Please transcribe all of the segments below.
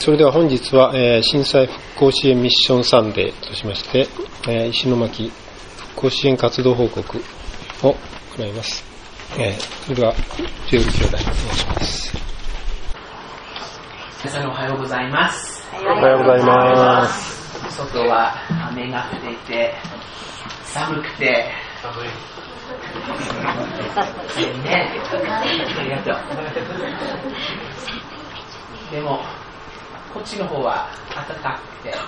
それでは本日は、震災復興支援ミッションサンデーとしまして、石巻復興支援活動報告を行います。それではジェオル兄弟お願いします。 皆さんおはようございます。 おはようございます。 外は雨が降っていて寒くてね、ありがとう。でもこっちの方は暖かくて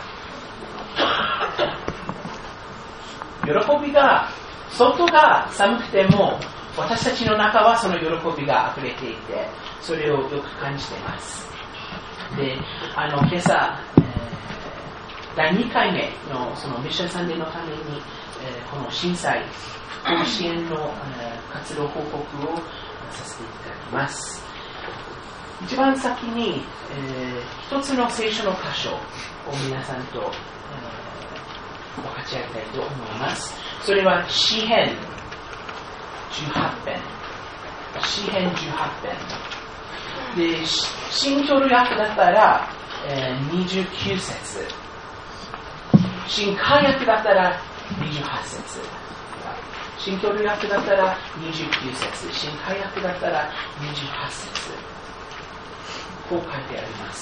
喜びが、外が寒くても私たちの中はその喜びが溢れていて、それをよく感じています。で、今朝、第2回目のそのミッションサンデーのために、この震災復興支援の、活動報告をさせていただきます。一番先に、一つの聖書の箇所を皆さんと、分かち合いたいと思います。それは詩編18編。詩編18編。で、新共同訳だったら、29節。新漢訳だったら28節。新共同訳だったら29節。新漢訳だったら28節。こう書いてあります。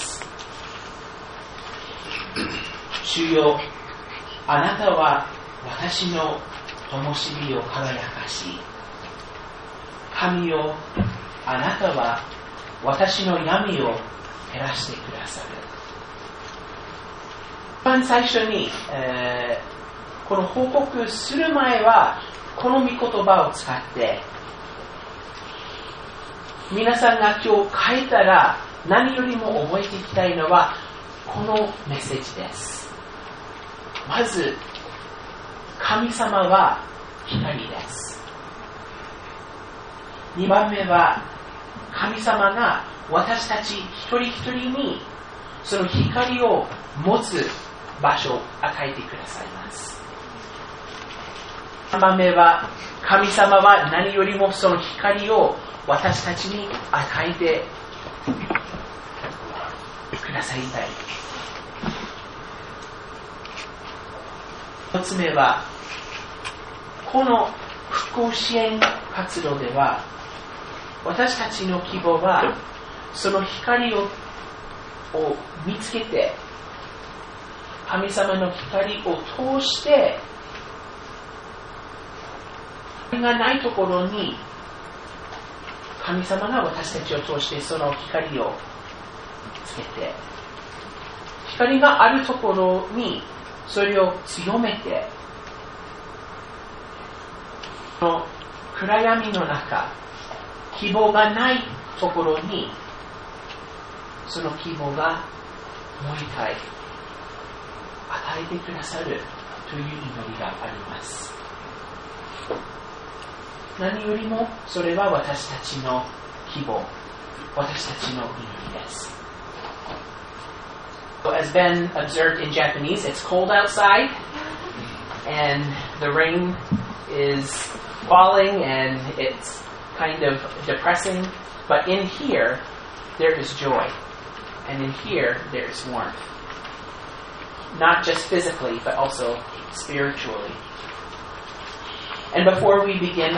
主よ、あなたは私の灯火を輝かし、神よ、あなたは私の闇を照らしてくださる。一番最初に、この報告する前はこの御言葉を使って皆さんが今日書いたら何よりも覚えていきたいのはこのメッセージです。まず、神様は光です。2番目は、神様が私たち一人一人にその光を持つ場所を与えてくださいます。3番目は、神様は何よりもその光を私たちに与えてくださいたい。1つ目は、この復興支援活動では私たちの希望はその光を見つけて、神様の光を通して光がないところに神様が私たちを通してその光をつけて、光があるところにそれを強めて、その暗闇の中、希望がないところにその希望がもう一回与えてくださるという祈りがあります。何よりもそれは私たちの希望、私たちの祈りです。As Ben observed in Japanese, it's cold outside and the rain is falling and it's kind of depressing, but in here there is joy, and in here there is warmth, not just physically but also spiritually. And before we begin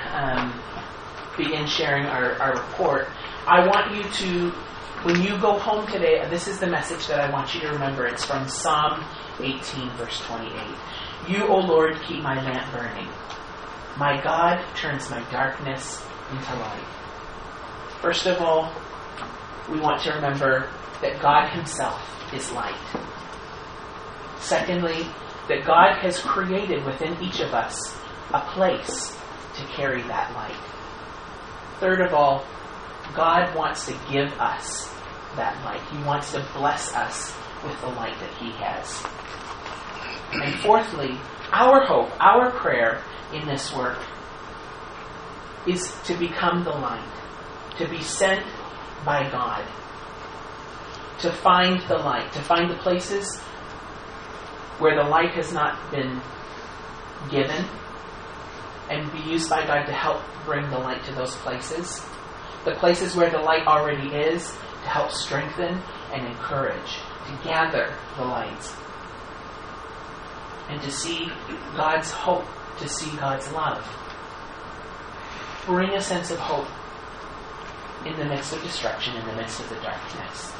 sharing our report, I want you to, when you go home today, this is the message that I want you to remember. It's from Psalm 18 verse 28. You, O Lord, keep my lamp burning. My God turns my darkness into light. First of all, we want to remember that God Himself is light. Secondly, that God has created within each of us a place to carry that light. Third of all, God wants to give us that light. He wants to bless us with the light that He has. And fourthly, our hope, our prayer in this work is to become the light, to be sent by God, to find the light, to find the places where the light has not been given, and be used by God to help bring the light to those places. The places where the light already is, to help strengthen and encourage, to gather the light, and to see God's hope, to see God's love. Bring a sense of hope in the midst of destruction, in the midst of the darkness.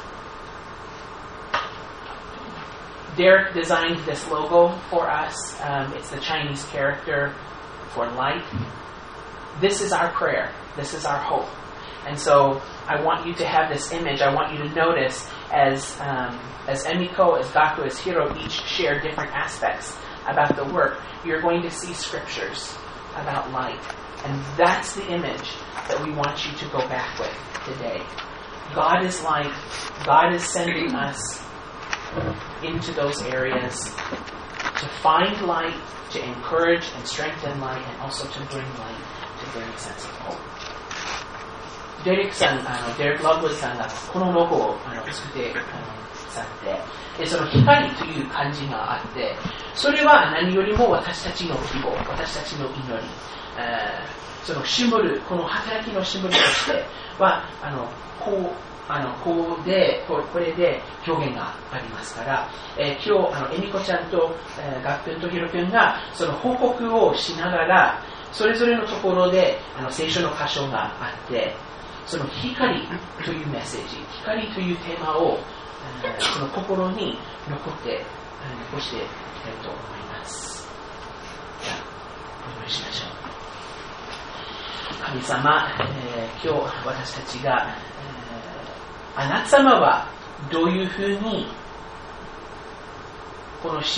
Derek designed this logo for us. It's the Chinese character for light. This is our prayer. This is our hope. And so I want you to have this image. I want you to notice as Emiko, as Gaku, as Hiro each share different aspects about the work, you're going to see scriptures about light. And that's the image that we want you to go back with today. God is light. God is sending us into those areas to find light, to encourage and strengthen light, and also to bring light, to bring a sense of hope. デレク・ラブウッドさんがこのロゴを作ってされて、その光という漢字があって、それは何よりも私たちの希望、私たちの祈り、そのシンボル、この働きのシンボルとしてはこれで表現がありますから、今日エミコちゃんとガックンとヒロ君がその報告をしながら、それぞれのところで聖書の箇所があって、その光というメッセージ、光というテーマをその心に残していきたいと思います。じゃあお祈りしましょう。神様、今日私たちが、あなた様はどういうふうにこの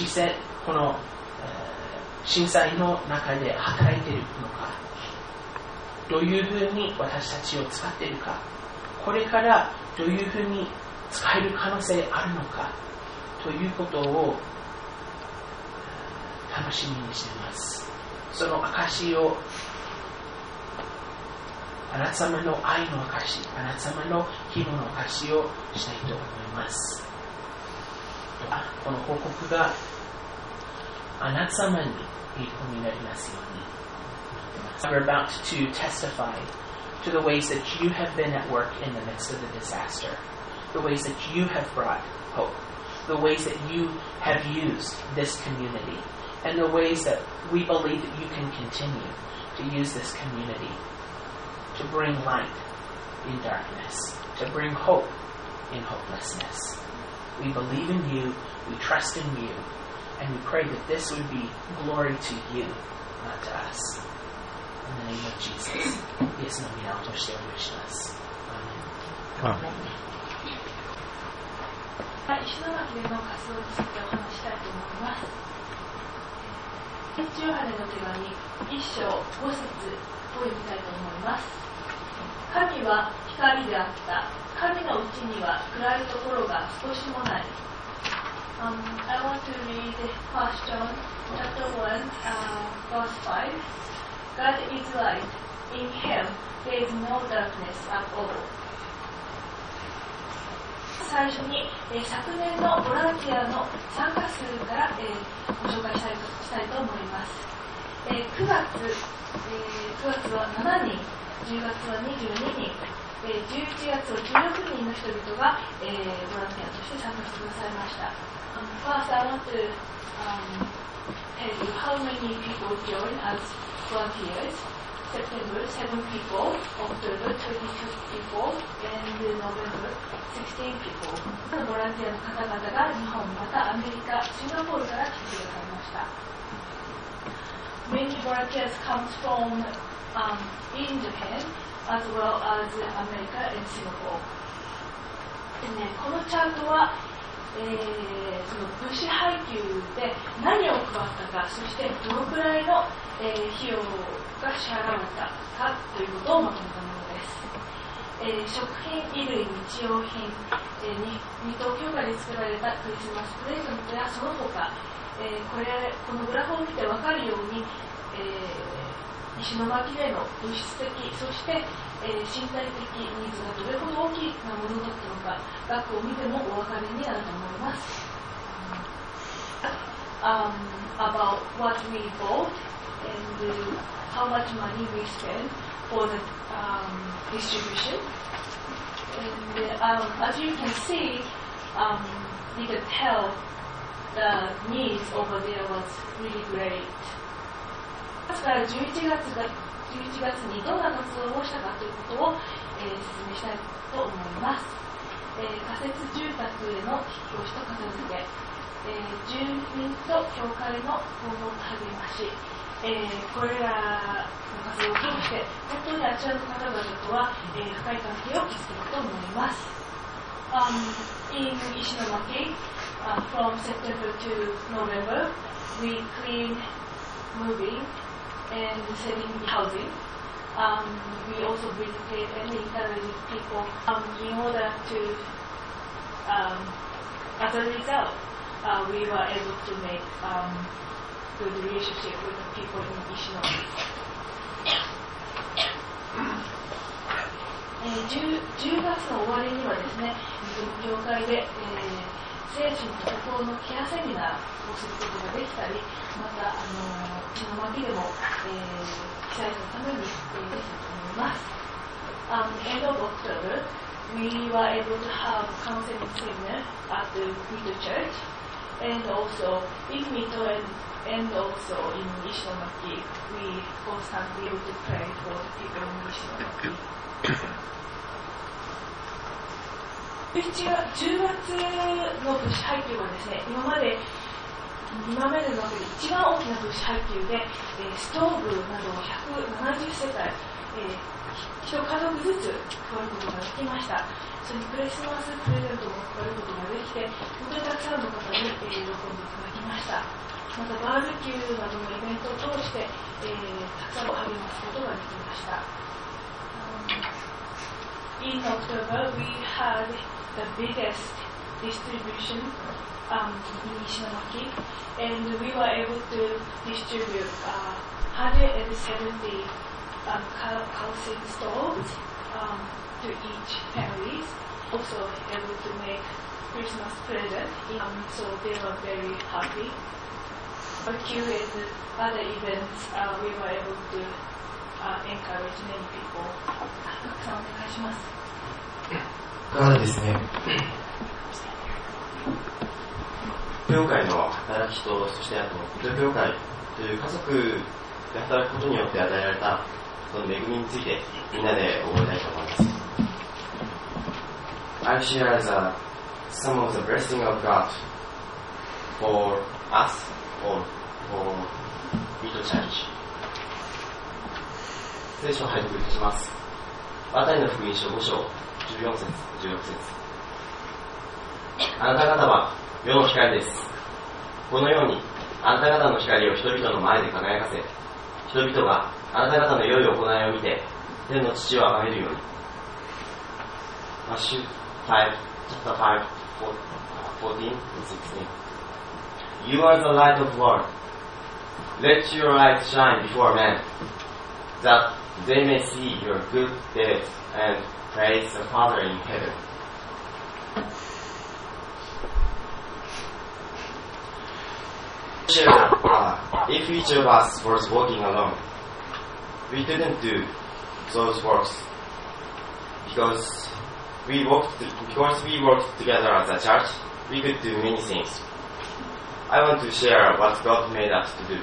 震災の中で働いているのか、どういうふうに私たちを使っているか、これからどういうふうに使える可能性あるのかということを楽しみにしています。その証を、あなた様の愛の証、あなた様の希望の証をしたいと思います。この報告があなた様にいい子になりますように。We're about to testify to the ways that you have been at work in the midst of the disaster, the ways that you have brought hope, the ways that you have used this community, and the ways that we believe that you can continue to use this community to bring light in darkness, to bring hope in hopelessness. We believe in you, we trust in you, and we pray that this would be glory to you, not to us.In the name of Jesus, イエスの皆を通してお祈りします。 アーメン。石巻での活動についてお話したいと思います。ヨハネの手紙1章5節を読みたいと思います。神は光であった。神のうちには暗いところが少しもない。I want to read 1 John chapter 1, verse 5.God is light. In him there is no darkness at all. 最初に、昨年のボランティアの参加数から、ご紹介したいと思います。9月は7人、10月は22人、11月は16人の人々が、ボランティアとして参加してくださいました。First, I want to tell you how many people joined as volunteers. September, 7 people, October, 22 people, and November, 16 people. ボランティアの方々が日本、またアメリカ、シンガポールから来てくださいました。Many volunteers come from in Japan as well as America and Singapore. このチャートはその物資配給で何を配ったか、そしてどのくらいの、費用が支払われたかということをまとめたものです。食品、衣類、日用品、二等教会で作られたクリスマスプレゼントやその他、このグラフを見て分かるように、石巻での物質的、そして身体的ニーズがどれほど大きなものだったのか、額を見てもお分かりになると思います。About what we bought and how much money we spent for the distribution. And as you can see, you can tell the needs over there was really great. ですから11月にどんな活動をしたかということを、説明したいと思います。仮設住宅への引っ越しと片付け、住民と教会の訪問と励まし、これらの活動を通して本当にあちらの方々とは、深い関係を築けると思います。In Ishinomaki, from September to November, we clean, moving, and selling housing. We also visited and encouraged people in order to, as a result, we were able to make good relationship with the people in Ishinomaki. 10月の終わりにはですね、教会で、精神と心のケアセミナーをすることができたり、また石巻でも、被災者のために、できたと思います。End of October, we were able to have counseling seminar at the Mito Church, and also in Mito and also in Ishinomaki, we constantly able to pray for the people in Ishinomaki. 10月の物資配給はですね、今までの中で一番大きな物資配給で、ストーブなどを170世帯、1家族ずつ配ることができました。それにクリスマスプレゼントも配ることができて、本当にたくさんの方に、喜んでいただきました。またバーベキューなどのイベントを通して、たくさんを励ますことができました。In October, we had the biggest distribution in Ishinomaki, and we were able to distribute 170 housing stoves to each family. Also able to make Christmas present, so they were very happy. Barbecue and other events, we were able to encourage many people. たくさんお願いします。 からですね、教会の働き人、そしてあと、教会という家族で働くことによって与えられたその恵みについてみんなで覚えたいと思います。I'll share some of the blessing of God for us or for Mito Church. 聖書を拝読いたします。マタイの福音書5章14節16節。あなた方は世の光です。このようにあなた方の光を人々の前で輝かせ、人々があなた方の良い行いを見て天の父を崇めるように。Matthew 5, chapter 5, 14 and 16. You are the light of the world. Let your light shine before men, that they may see your good deeds and praise the Father in heaven. If each of us was walking alone, we couldn't do those works because we worked together as a church. We could do many things. I want to share what God made us to do.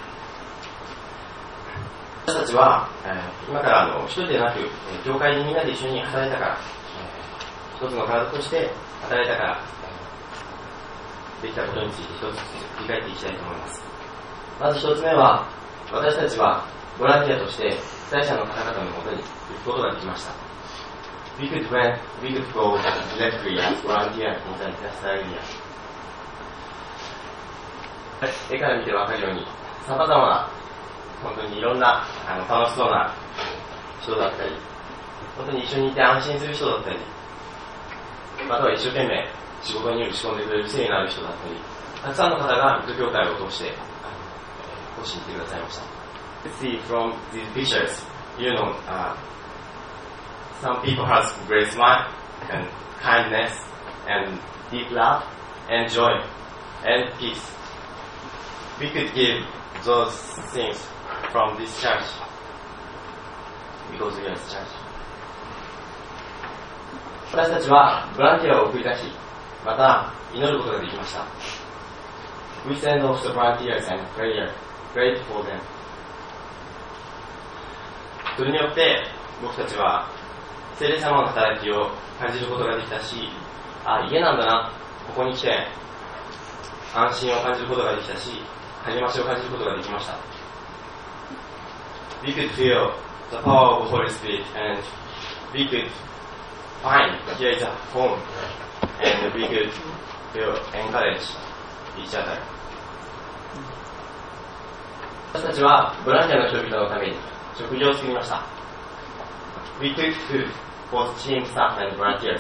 私たちは、今から一人でなく、教会にみんなで一緒に働いたから、一つの体として働いたから、できたことについて一つずつ振り返っていきたいと思います。まず一つ目は、私たちはボランティアとして被災者の方々のもとに行くことができました。We could go directly as volunteer in the disaster area. 絵から見てわかるように、様々な本当にいろんな楽しそうな人だったり、本当に一緒にいて安心する人だったり、または一生懸命仕事に打ち込んでくれる誠意のある人だったり、たくさんの方が水戸教会を通して講師に来てくださいました。See from these pictures, some people have great smile and kindness and deep love and joy and peace. We could give those things from this church because we are the church. 私たちはボランティアを送り出し、また祈ることができました。We send off the volunteers and prayed for them. それによって僕たちは聖霊様の働きを感じることができたし、家なんだな、ここに来て安心を感じることができたし、励ましを感じることができました。We could feel the power of the Holy Spirit and we could find here is a home and we could feel encourage each other. 私たちはボランティアの人々のために食事を作りました。We cooked food for team staff and volunteers.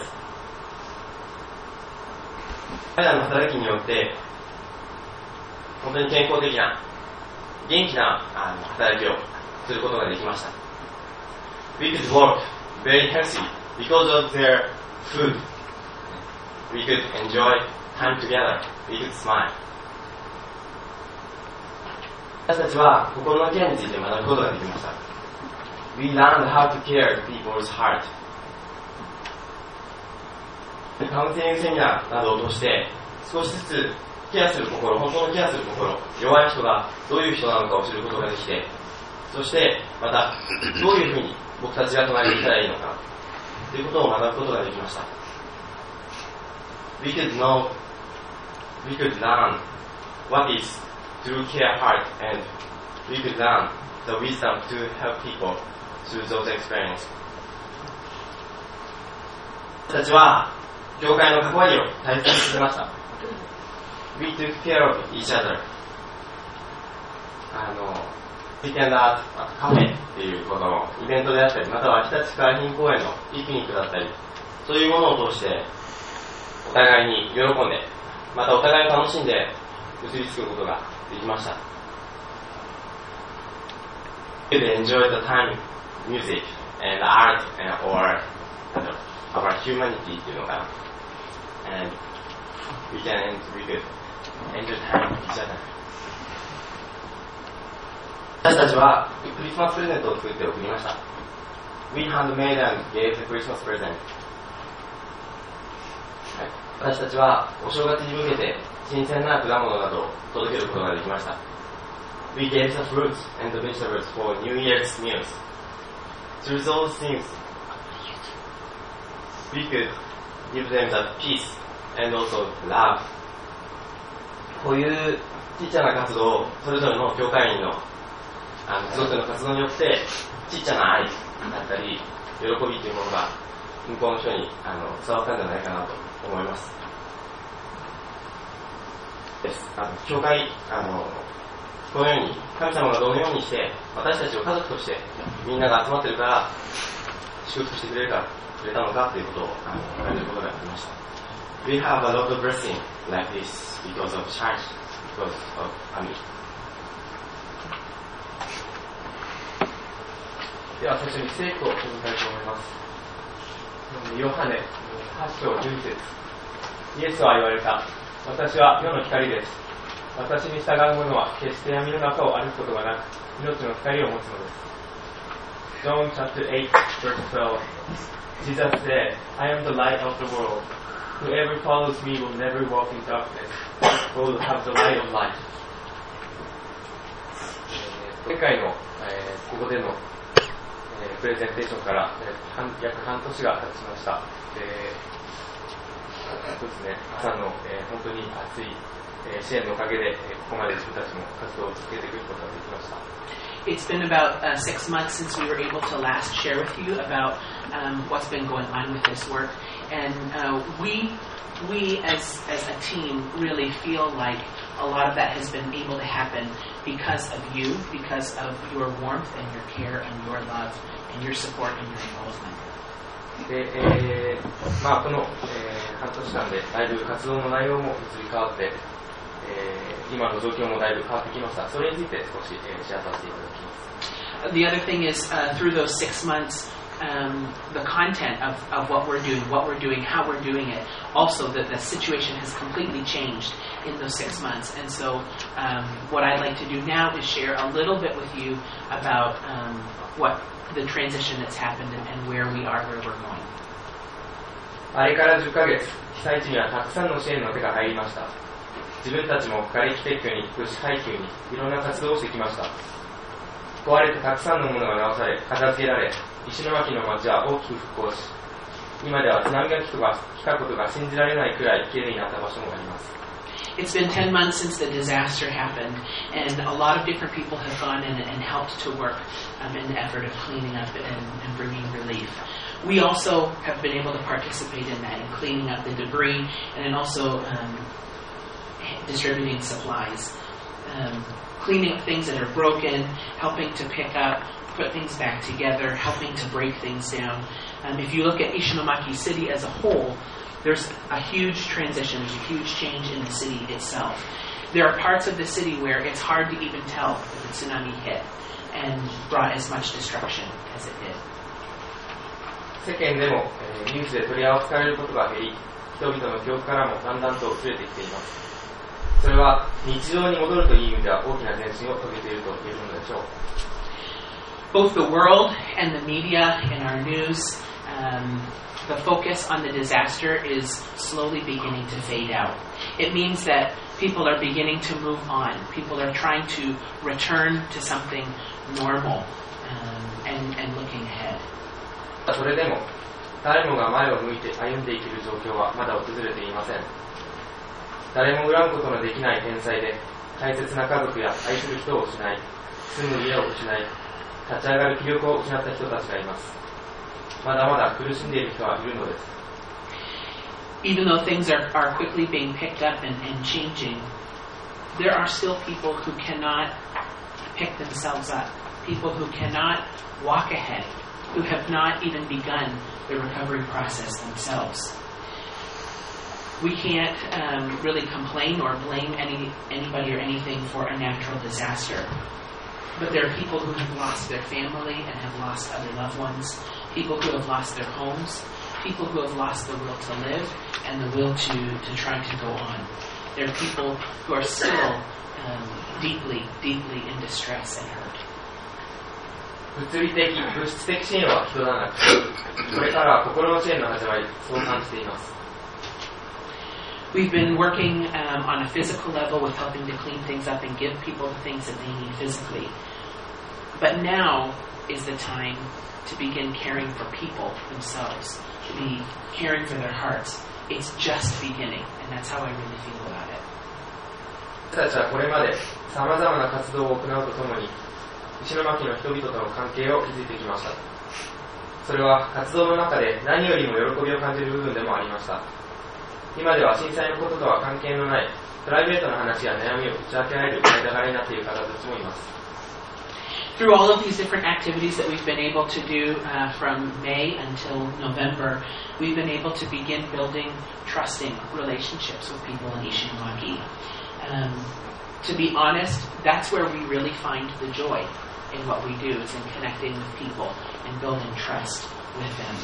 彼らの働きによって本当に健康的な元気な働きをすることができました。We could work very healthy because of their food. We could enjoy time together. We could smile. 私たちは心のケアについて学ぶことができました。We learned how to care people's heart. カウンセリングセミナーなどを通して少しずつケアする心、本当のケアする心、弱い人がどういう人なのかを知ることができて、そしてまたどういうふうに僕たちが隣にいたらいいのかということを学ぶことができました。We could learn what is true care heart and we could learn the wisdom to help people through those experiences. 私たちは教会の関わりを大切にしてました。We took care of each other. ウィーケンドアートカフェっていうことのイベントであったり、または日立海浜公園のピクニックだったり、そういうものを通してお互いに喜んで、またお互いを楽しんで結びつくことができました。We enjoy the time, music, and art, or our humanity っていうのかな。And we could enjoy time with each other. 私たちはクリスマスプレゼントを作って送りました。We handmade and gave the Christmas present. 私たちはお正月に向けて新鮮な果物などを届けることができました。We gave the fruits and the vegetables for New Year's meals. Through those things, we could give them the peace and also love. こういうちっちゃな活動をそれぞれの教会員のそれぞれの活動によってちっちゃな愛だったり喜びというものが向こうの人に伝わったんじゃないかなと思います。教会このように神様がどのようにして私たちを家族としてみんなが集まっているから祝福してくれたのかということを感じることができました。We have a lot of blessing like this because of church, because of family. では最初に聖句を読みたいと思います。ヨハネ8章12節。イエスは言われた。私は世の光です。私に従う者は決して闇の中を歩くことがなく、命の光を持つのです。John chapter 8 verse 12. Jesus said, I am the light of the world. Whoever follows me will never walk in darkness, but will have the light of life. 前回の、ここでの、プレゼンテーションから、約半年が経ちました。そうですね、朝の、本当に熱い、支援のおかげで、ここまで自分たちも活動を続けていくことができました。 It's been about 6 months since we were able to last share with you about what's been going on with this work. And we as a team really feel like a lot of that has been able to happen because of you, because of your warmth and your care and your love and your support and your involvement. で、この、半年間でだいぶ活動の内容も移り変わって、今の状況もだいぶ変わってきました。それについて少し、シェアさせていただきます。 The other thing is, through those 6 months, the content of what we're doing, how we're doing it, also the situation has completely changed in those 6 months. And so what I'd like to do now is share a little bit with you about what the transition that's happened and where we are, where we're going. あれから10ヶ月、被災地にはたくさんの支援の手が入りました。自分たちも瓦礫撤去に物資配給にいろんな活動をしてきました。壊れてたくさんのものが直され、片付けられ、石巻の町は大きく復興し、今では津波が来たことが信じられないくらいきれいになった場所もあります。 It's been 10 months since the disaster happened, and a lot of different people have gone in and helped to work in the effort of cleaning up and bringing relief. We also have been able to participate in that, in cleaning up the debris, and then also distributing supplies, cleaning up things that are broken, helping to pick up, put things back together, helping to break things down. If you look at Ishinomaki City as a whole, there's a huge transition, there's a huge change in the city itself. There are parts of the city where it's hard to even tell if the tsunami hit and brought as much destruction as it did. 世間でも、ニュースで取り扱われることが減り、人々の記憶からもだんだんと薄れてきています。それは日常に戻るという意味では大きな前進を遂げていると言えるのでしょう。 Both the world and the media and our news, the focus on the disaster is slowly beginning to fade out. It means that people are beginning to move on. People are trying to return to something normal and looking ahead. それでも、誰もが前を向いて歩んでいける状況はまだ訪れていません。誰も恨むことのできない天災で、大切な家族や愛する人を失い、住む家を失い、立ち上がる気力を失った人たちがいます。まだまだ苦しんでいる人はいるのです。 Even though things are quickly being picked up and changing, there are still people who cannot pick themselves up, people who cannot walk ahead, who have not even begun the recovery process themselves. We can't really complain or blame anybody or anything for a natural disaster. But there are people who have lost their family and have lost other loved ones, people who have lost their homes, people who have lost the will to live and the will to try to go on. There are people who are still deeply, deeply in distress and hurt. 物理的、物質的支援は人だなく、これからは心の支援の始まり、そう感じています。 We've been working on a physical level with helping to clean things up and give people the things that they need physically. But now is the time to begin caring for people themselves, to be caring for their hearts. It's just beginning, and that's how I really feel about it. 私たちはこれまで様々な活動を行うとともに、石巻の人々との関係を築いてきました。それは活動の中で何よりも喜びを感じる部分でもありました。今では震災のこととは関係のないプライベートな話や悩みを打ち明けられる間柄になっている方たちもいます。 Through all of these different activities that we've been able to do from May until November, we've been able to begin building trusting relationships with people in Ishinomaki. To be honest, that's where we really find the joy in what we do, is in connecting with people and building trust with them.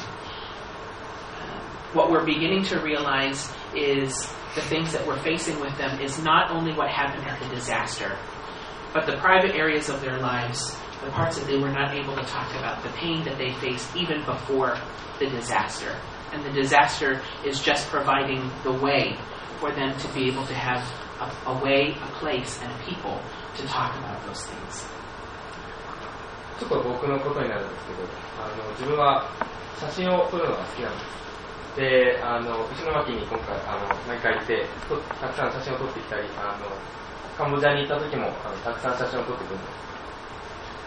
What we're beginning to realize is the things that we're facing with them is not only what happened at the disaster, but the private areas of their lives, the parts that they were not able to talk about, the pain that they faced even before the disaster. And the disaster is just providing the way for them to be able to have a way, a place, and a people to talk about those things. ちょっと僕のことになるんですけど、自分は写真を撮るのが好きなんです。で、石巻に今回毎回行ってたくさん写真を撮ってきたり、カンボジアに行った時もたくさん写真を撮ってくるんです。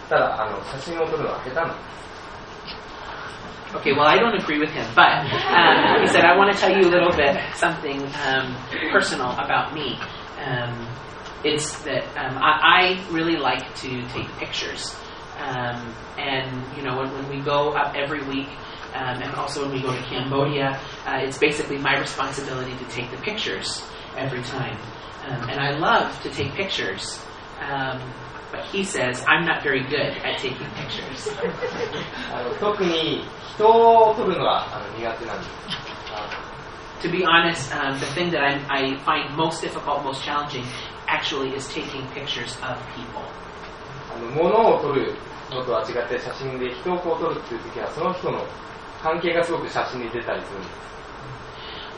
ただ写真を撮るのは下手なんです。 Okay, well, I don't agree with him, but he said, I want to tell you a little bit something personal about me. It's that I really like to take pictures. And, you know, when we go up every week, and also when we go to Cambodia, it's basically my responsibility to take the pictures every time. And I love to take pictures. But he says, I'm not very good at taking pictures. 特に人を撮るのは苦手なんです。 To be honest, the thing that I find most difficult, most challenging, actually is taking pictures of people. 物を撮るのとは違って写真で人をこう撮るっていう時はその人の関係がすごく写真に出たりするんです。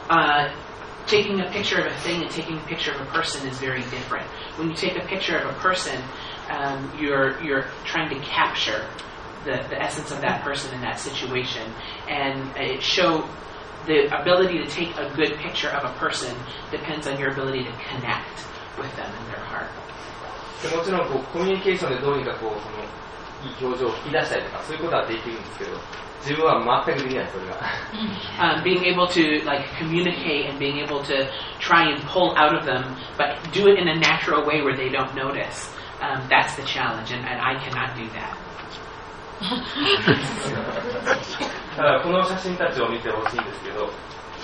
taking a picture of a thing and taking a picture of a person is very different. When you take a picture of a person, you're trying to capture the essence of that person in that situation, and it show the ability to take a good picture of a person depends on your ability to connect with them in their heart. もちろんコミュニケーションでどうにかそのいい表情を引き出したりとかそういうことはできるんですけど、自分は全くできないそれが。 Being able to like communicate and being able to try and pull out of them, but do it in a natural way where they don't notice. That's the challenge, and I cannot do that. だからこの写真たちを見てほしいんですけど、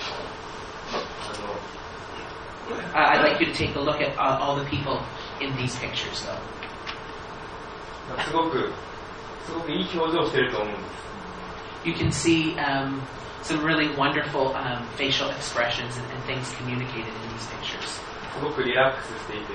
I'd like you to take a look at all the people in these pictures, though. すごくいい表情をしていると思うんです。 You can see some really wonderful facial expressions and things communicated in these pictures. すごくリラックスしていて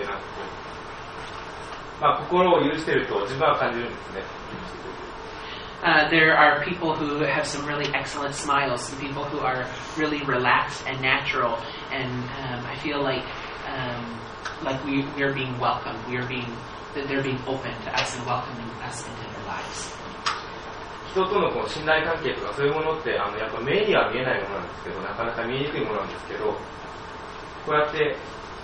心を許していると自分は感じるんですね。 There are people who have some really excellent smiles, some people who are really relaxed and natural, and I feel like we are being welcomed. That they're being open to us and welcoming us into their lives. 人との信頼関係とかそういうものってやっぱ目には見えないものなんですけど、なかなか見えにくいものなんですけど、こうやって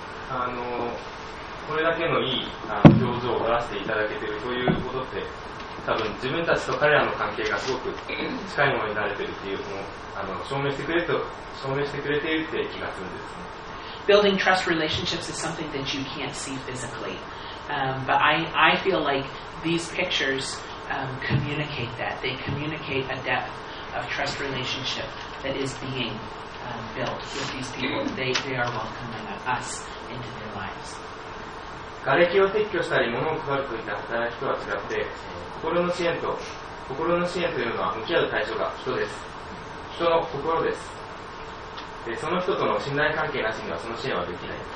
これだけのいい表情を出していただけているということって。多分自分たちと彼らの関係がすごく近いものになれているっていうのを証明してくれているって気がするんですね。 Building trust relationships is something that you can't see physically, but I feel like these pictures communicate that. They communicate a depth of trust relationship that is being built with these people. They are welcoming us into their lives. 瓦礫を撤去したり物を配るといった働きとは違って心の支援というのは向き合う対象が人です。人の心です。でその人との信頼関係なしにはその支援はでき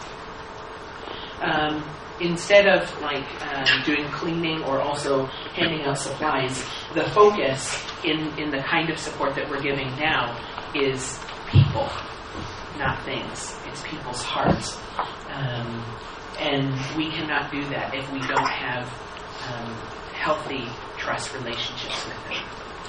ないです。 Instead of doing cleaning or also handing out supplies, the focus in the kind of support that we're giving now is people, not things. It's people's hearts. And we cannot do that if we don't have healthy trust relationships with them.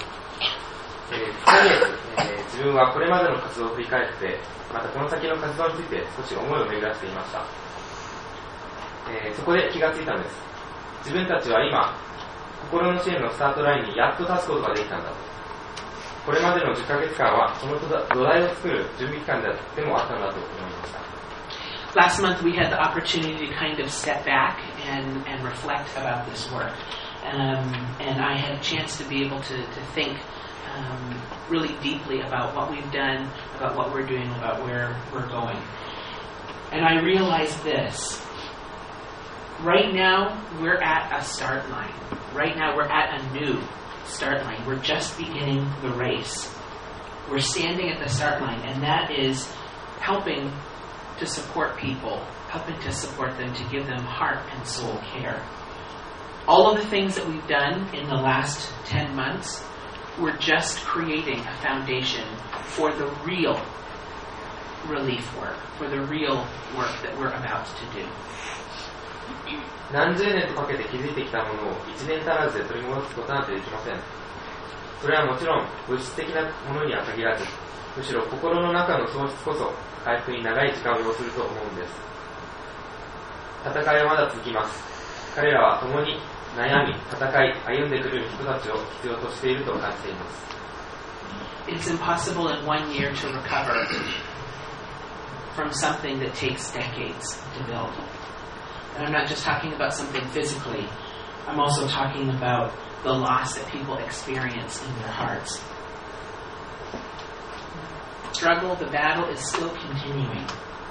自分はこれまでの活動を振り返って、またこの先の活動について少し思いを巡らせていました。そこで気がついたんです。自分たちは今、心の支援のスタートラインにやっと立つことができたんだと。これまでの10ヶ月間はその土台を作る準備期間でもあったんだと思いました。 Last month we had the opportunity to kind of step back and reflect about this work. And I had a chance to be able to think really deeply about what we've done, about what we're doing, about where we're going. And I realized this. Right now we're at a start line. Right now we're at a new start line. We're just beginning the race. We're standing at the start line, and that is helping to support people, helping to support them, to give them heart and soul care. All of the things that we've done in the last 10 months, we're just creating a foundation for the real relief work, for the real work that we're about to do. 何十年とかけて築いてきたものを1年足らずで取り戻すことなんてできません。それはもちろん物質的なものには限らず、むしろ心の中の喪失こそ回復に長い時間を要すると思うんです。戦いはまだ続きます。彼らは共に悩み、戦い、歩んでくる人たちを必要としていると感じています。 It's impossible in 1 year to recover from something that takes decades to build. And I'm not just talking about something physically. I'm also talking about the loss that people experience in their hearts. The struggle, the battle is still continuing.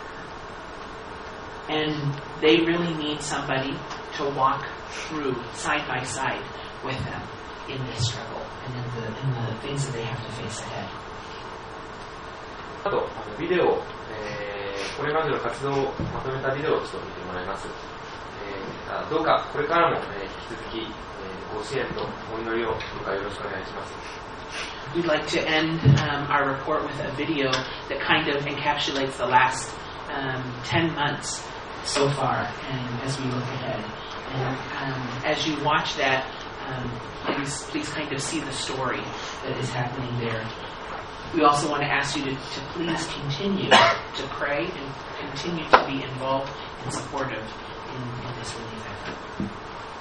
And they really need somebody to walk through side by side with them in this struggle and in the things that they have to face ahead. あとビデオ、これまでの活動をまとめたビデオをちょっと見てもらいます。どうかこれからも引き続きご支援とお祈りをどうかよろしくお願いします。 We'd like to end our report with a video that kind of encapsulates the last 10 months so far, and as we look ahead. And as you watch that, please kind of see the story that is happening there. We also want to ask you to please continue to pray and continue to be involved and supportive in this relief effort.